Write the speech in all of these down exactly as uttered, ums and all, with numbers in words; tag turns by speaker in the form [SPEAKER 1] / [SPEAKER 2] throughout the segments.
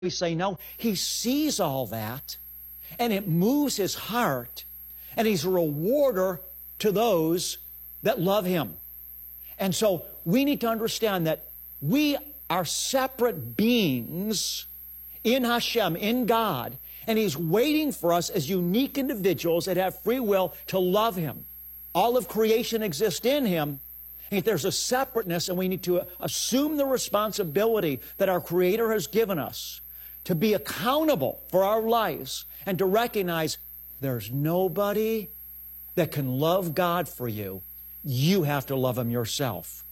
[SPEAKER 1] We say no. He sees all that, and it moves his heart, and he's a rewarder to those that love him. And so we need to understand that we are separate beings in Hashem, in God, and he's waiting for us as unique individuals that have free will to love him. All of creation exists in him. And there's a separateness, and we need to assume the responsibility that our Creator has given us to be accountable for our lives and to recognize there's nobody that can love God for you. You have to love him yourself.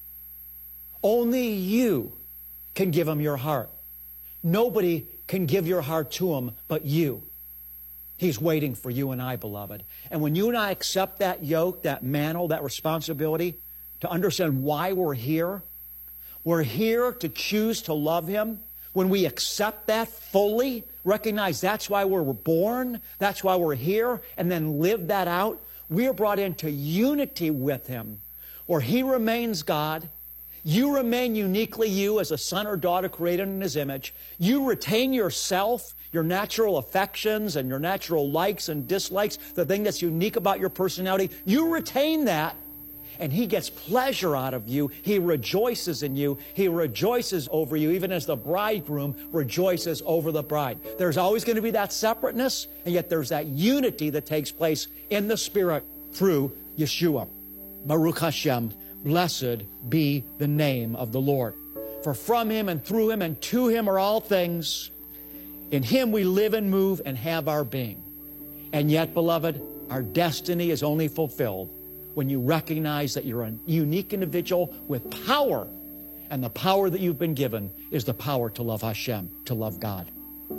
[SPEAKER 1] Only you can give him your heart. Nobody can give your heart to him but you. He's waiting for you and I, beloved. And when you and I accept that yoke, that mantle, that responsibility, to understand why we're here, we're here to choose to love him. When we accept that fully, recognize that's why we're born, that's why we're here, and then live that out, we are brought into unity with him, where he remains God, you remain uniquely you as a son or daughter created in his image, you retain yourself, your natural affections and your natural likes and dislikes, the thing that's unique about your personality, you retain that. And he gets pleasure out of you. He rejoices in you. He rejoices over you, even as the bridegroom rejoices over the bride. There's always going to be that separateness, and yet there's that unity that takes place in the Spirit through Yeshua. Baruch Hashem, blessed be the name of the Lord. For from him and through him and to him are all things. In him we live and move and have our being. And yet, beloved, our destiny is only fulfilled when you recognize that you're a unique individual with power, and the power that you've been given is the power to love Hashem, to love God.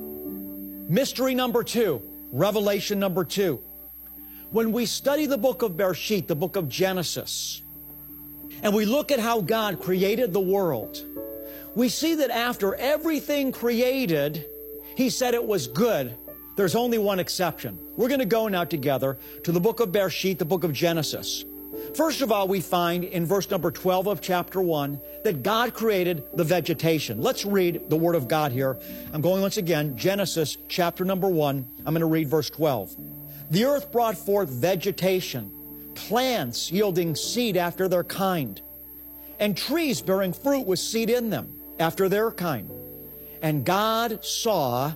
[SPEAKER 1] Mystery number two, revelation number two. When we study the book of Bereshit, the book of Genesis, and we look at how God created the world, we see that after everything created, he said it was good. There's only one exception. We're going to go now together to the book of Bereshit, the book of Genesis. First of all, we find in verse number twelve of chapter one that God created the vegetation. Let's read the Word of God here. I'm going once again, Genesis chapter number one. I'm going to read verse twelve. The earth brought forth vegetation, plants yielding seed after their kind, and trees bearing fruit with seed in them after their kind. And God saw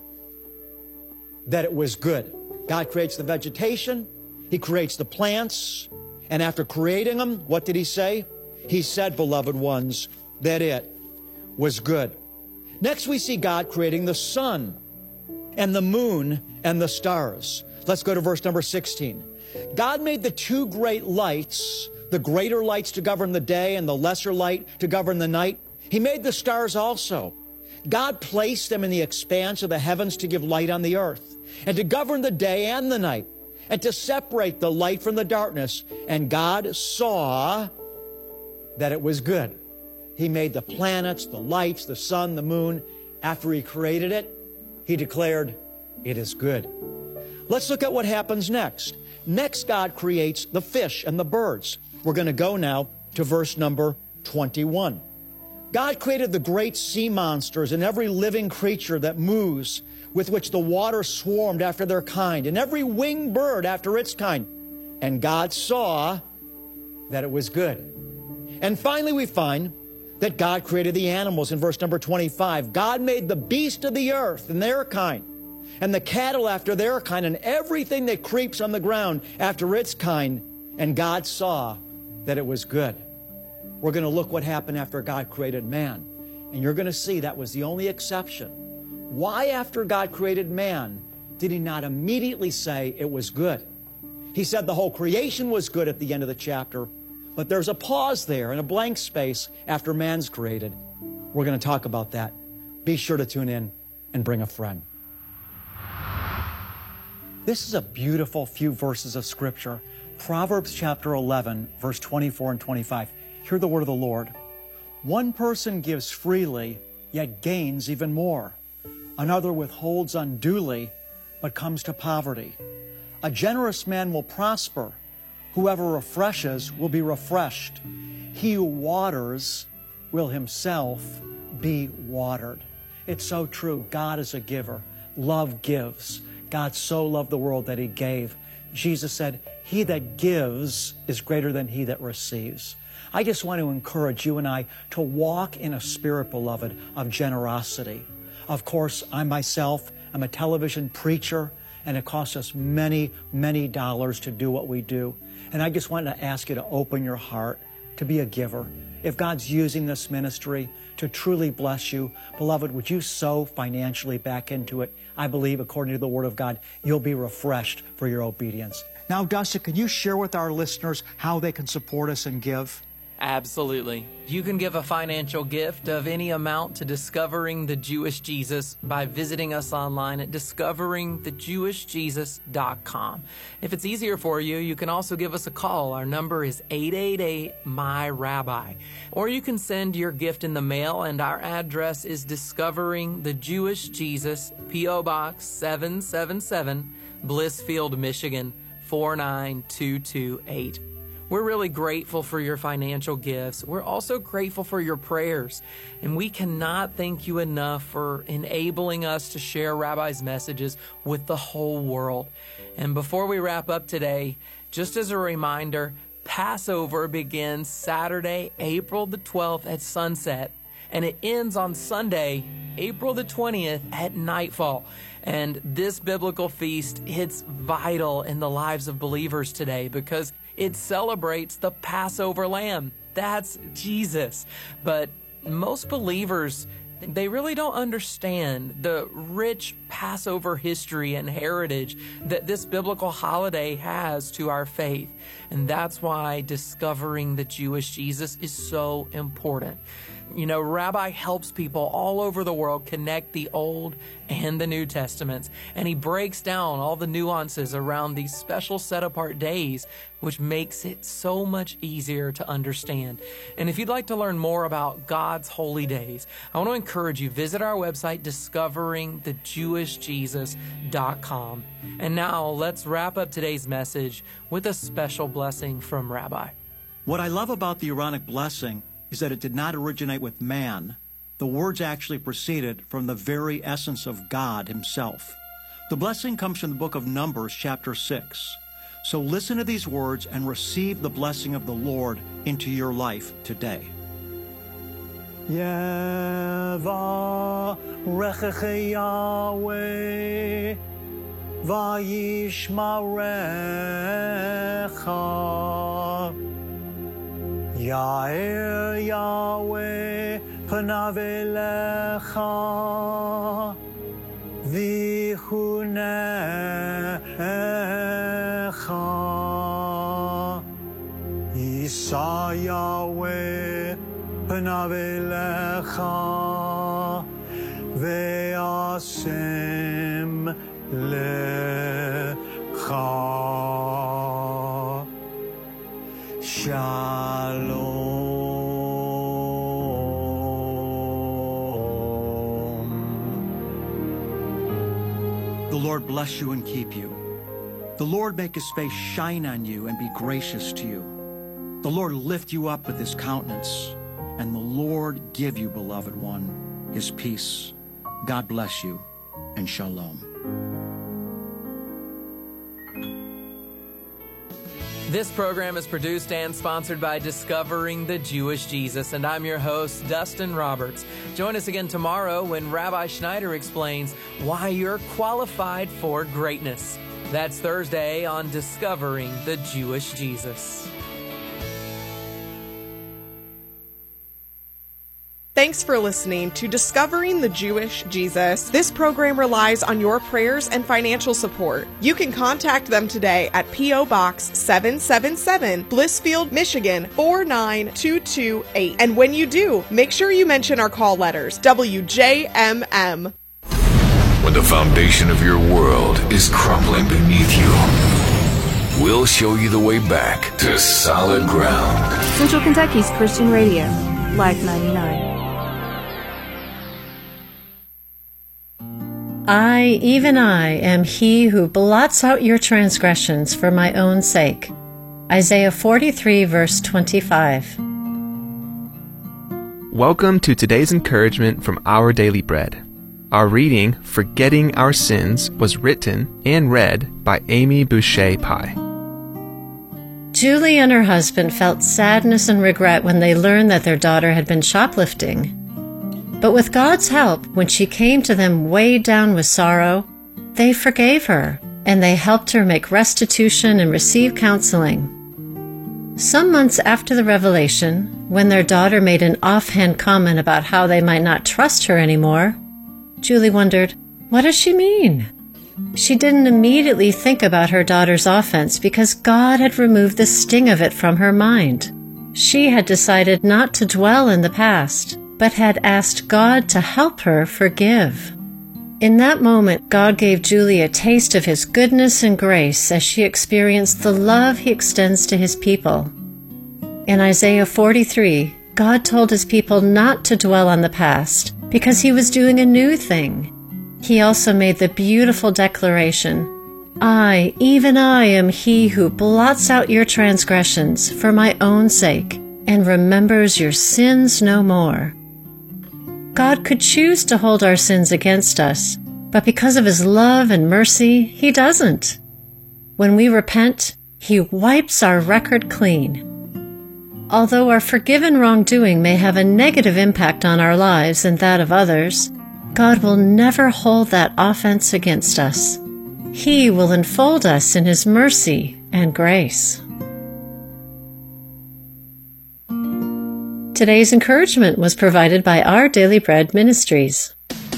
[SPEAKER 1] that it was good. God creates the vegetation, he creates the plants, and after creating them, what did he say? He said, beloved ones, that it was good. Next we see God creating the sun and the moon and the stars. Let's go to verse number sixteen. God made the two great lights, the greater lights to govern the day and the lesser light to govern the night. He made the stars also. God placed them in the expanse of the heavens to give light on the earth, and to govern the day and the night, and to separate the light from the darkness. And God saw that it was good. He made the planets, the lights, the sun, the moon. After he created it, he declared, it is good. Let's look at what happens next. Next, God creates the fish and the birds. We're going to go now to verse number twenty-one. God created the great sea monsters and every living creature that moves, with which the water swarmed after their kind, and every winged bird after its kind. And God saw that it was good. And finally we find that God created the animals in verse number twenty-five. God made the beast of the earth and their kind, and the cattle after their kind, and everything that creeps on the ground after its kind. And God saw that it was good. We're going to look what happened after God created man. And you're going to see that was the only exception. Why, after God created man, did he not immediately say it was good? He said the whole creation was good at the end of the chapter, but there's a pause there and a blank space after man's created. We're going to talk about that. Be sure to tune in and bring a friend. This is a beautiful few verses of Scripture. Proverbs chapter eleven, verse twenty-four and twenty-five. Hear the word of the Lord. One person gives freely, yet gains even more. Another withholds unduly, but comes to poverty. A generous man will prosper. Whoever refreshes will be refreshed. He who waters will himself be watered. It's so true. God is a giver. Love gives. God so loved the world that He gave. Jesus said, he that gives is greater than he that receives. I just want to encourage you and I to walk in a spirit, beloved, of generosity. Of course, I myself am a television preacher, and it costs us many, many dollars to do what we do. And I just wanted to ask you to open your heart to be a giver. If God's using this ministry to truly bless you, beloved, would you sow financially back into it? I believe, according to the Word of God, you'll be refreshed for your obedience. Now, Dustin, can you share with our listeners how they can support us and give?
[SPEAKER 2] Absolutely. You can give a financial gift of any amount to Discovering the Jewish Jesus by visiting us online at discovering the jewish jesus dot com. If it's easier for you, you can also give us a call. Our number is eight eight eight, M Y Rabbi. Or you can send your gift in the mail, and our address is Discovering the Jewish Jesus, P O Box seven seven seven, Blissfield, Michigan, four nine two two eight. We're really grateful for your financial gifts. We're also grateful for your prayers. And we cannot thank you enough for enabling us to share Rabbi's messages with the whole world. And before we wrap up today, just as a reminder, Passover begins Saturday, April the twelfth at sunset. And it ends on Sunday, April the twentieth at nightfall. And this biblical feast, it's vital in the lives of believers today because it celebrates the Passover lamb. That's Jesus. But most believers, they really don't understand the rich Passover history and heritage that this biblical holiday has to our faith. And that's why discovering the Jewish Jesus is so important. You know, Rabbi helps people all over the world connect the Old and the New Testaments, and he breaks down all the nuances around these special set-apart days, which makes it so much easier to understand. And if you'd like to learn more about God's holy days, I want to encourage you, visit our website, discovering the jewish jesus dot com. And now, let's wrap up today's message with a special blessing from Rabbi.
[SPEAKER 1] What I love about the Aaronic blessing is that it did not originate with man. The words actually proceeded from the very essence of God Himself. The blessing comes from the book of Numbers, chapter six. So listen to these words and receive the blessing of the Lord into your life today. Yevarechecha Yahweh vayishmarecha. Ya'er Yahweh panav elecha v'chunecha. Yisa Yahweh panav elecha ve'asem lecha. Shalom. The Lord bless you and keep you. The Lord make His face shine on you and be gracious to you. The Lord lift you up with His countenance, and the Lord give you, beloved one, His peace. God bless you, and shalom.
[SPEAKER 2] This program is produced and sponsored by Discovering the Jewish Jesus, and I'm your host, Dustin Roberts. Join us again tomorrow when Rabbi Schneider explains why you're qualified for greatness. That's Thursday on Discovering the Jewish Jesus.
[SPEAKER 3] Thanks for listening to Discovering the Jewish Jesus. This program relies on your prayers and financial support. You can contact them today at P O Box seven seven seven, Blissfield, Michigan, four nine two two eight. And when you do, make sure you mention our call letters, W J M M.
[SPEAKER 4] When the foundation of your world is crumbling beneath you, we'll show you the way back to solid ground.
[SPEAKER 5] Central Kentucky's Christian Radio, Life ninety-nine.
[SPEAKER 6] I, even I, am he who blots out your transgressions for my own sake. Isaiah forty-three, verse twenty-five.
[SPEAKER 7] Welcome to today's encouragement from Our Daily Bread. Our reading, Forgetting Our Sins, was written and read by Amy Boucher Pye.
[SPEAKER 6] Julie and her husband felt sadness and regret when they learned that their daughter had been shoplifting. But with God's help, when she came to them weighed down with sorrow, they forgave her, and they helped her make restitution and receive counseling. Some months after the revelation, when their daughter made an offhand comment about how they might not trust her anymore, Julie wondered, what does she mean? She didn't immediately think about her daughter's offense because God had removed the sting of it from her mind. She had decided not to dwell in the past, but had asked God to help her forgive. In that moment, God gave Julie a taste of His goodness and grace as she experienced the love He extends to His people. In Isaiah forty-three, God told His people not to dwell on the past because He was doing a new thing. He also made the beautiful declaration, I, even I, am He who blots out your transgressions for my own sake and remembers your sins no more. God could choose to hold our sins against us, but because of His love and mercy, He doesn't. When we repent, He wipes our record clean. Although our forgiven wrongdoing may have a negative impact on our lives and that of others, God will never hold that offense against us. He will enfold us in His mercy and grace. Today's encouragement was provided by Our Daily Bread Ministries.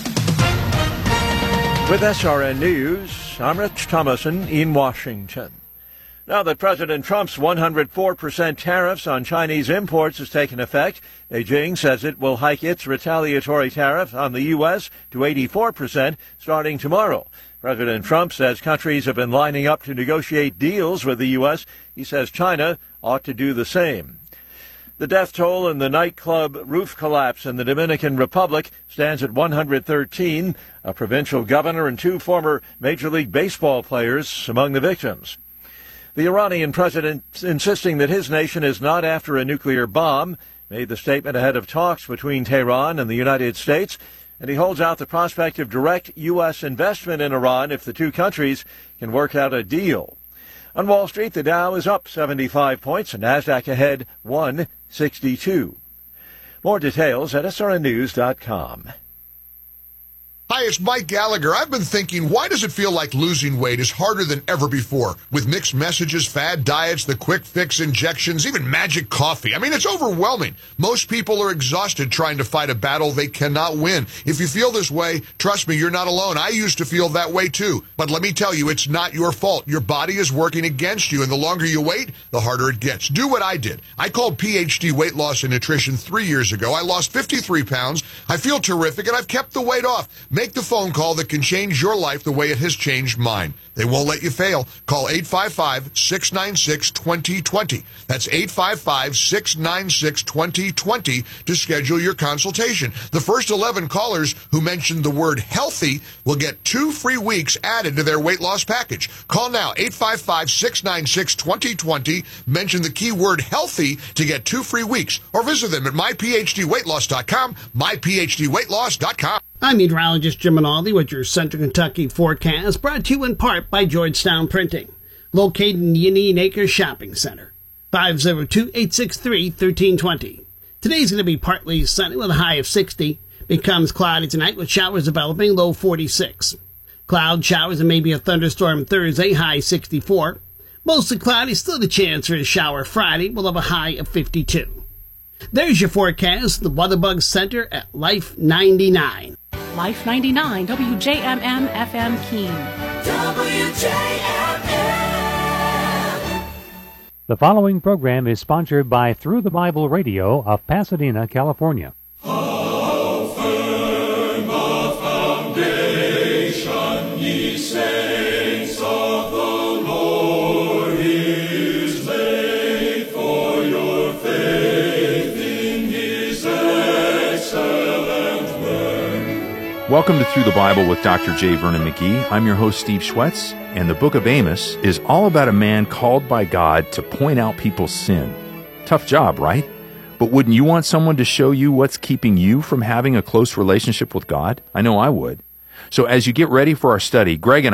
[SPEAKER 8] With S R N News, I'm Rich Thomason in Washington. Now that President Trump's one hundred four percent tariffs on Chinese imports has taken effect, Beijing says it will hike its retaliatory tariff on the U S to eighty-four percent starting tomorrow. President Trump says countries have been lining up to negotiate deals with the U S. He says China ought to do the same. The death toll in the nightclub roof collapse in the Dominican Republic stands at one hundred thirteen, a provincial governor and two former Major League Baseball players among the victims. The Iranian president, insisting that his nation is not after a nuclear bomb, made the statement ahead of talks between Tehran and the United States, and he holds out the prospect of direct U S investment in Iran if the two countries can work out a deal. On Wall Street, the Dow is up seventy-five points and NASDAQ ahead one sixty-two. More details at S R N news dot com.
[SPEAKER 9] Hi, it's Mike Gallagher. I've been thinking, why does it feel like losing weight is harder than ever before? With mixed messages, fad diets, the quick fix injections, even magic coffee. I mean, it's overwhelming. Most people are exhausted trying to fight a battle they cannot win. If you feel this way, trust me, you're not alone. I used to feel that way too. But let me tell you, it's not your fault. Your body is working against you, and the longer you wait, the harder it gets. Do what I did. I called P H D Weight Loss and Nutrition three years ago. I lost fifty-three pounds. I feel terrific, and I've kept the weight off. Make the phone call that can change your life the way it has changed mine. They won't let you fail. Call eight five five, six nine six, two zero two zero. That's eight five five, six nine six, two zero two zero to schedule your consultation. The first eleven callers who mention the word healthy will get two free weeks added to their weight loss package. Call now, eight five five, six nine six, two zero two zero. Mention the keyword healthy to get two free weeks. Or visit them at my p h d weight loss dot com, my p h d weight loss dot com.
[SPEAKER 10] I'm meteorologist Jim Minaldi with your Central Kentucky forecast, brought to you in part by Georgetown Printing, located in the Indian Acres Shopping Center. five oh two, eight six three, one three two zero. Today's going to be partly sunny with a high of sixty. Becomes cloudy tonight with showers developing, low forty-six. Cloud showers and maybe a thunderstorm Thursday, high sixty-four. Mostly cloudy, still the chance for a shower Friday, we'll have a high of fifty-two. There's your forecast, the WeatherBug Center at Life ninety-nine.
[SPEAKER 11] Life ninety-nine, W J M M F M Keene. W J M M.
[SPEAKER 12] The following program is sponsored by Through the Bible Radio of Pasadena, California.
[SPEAKER 13] How firm a foundation, ye saints of the Lord, is laid for your faith in His excellent word.
[SPEAKER 14] Welcome to Through the Bible with Doctor J. Vernon McGee. I'm your host, Steve Schwetz, and the book of Amos is all about a man called by God to point out people's sin. Tough job, right? But wouldn't you want someone to show you what's keeping you from having a close relationship with God? I know I would. So as you get ready for our study, Greg and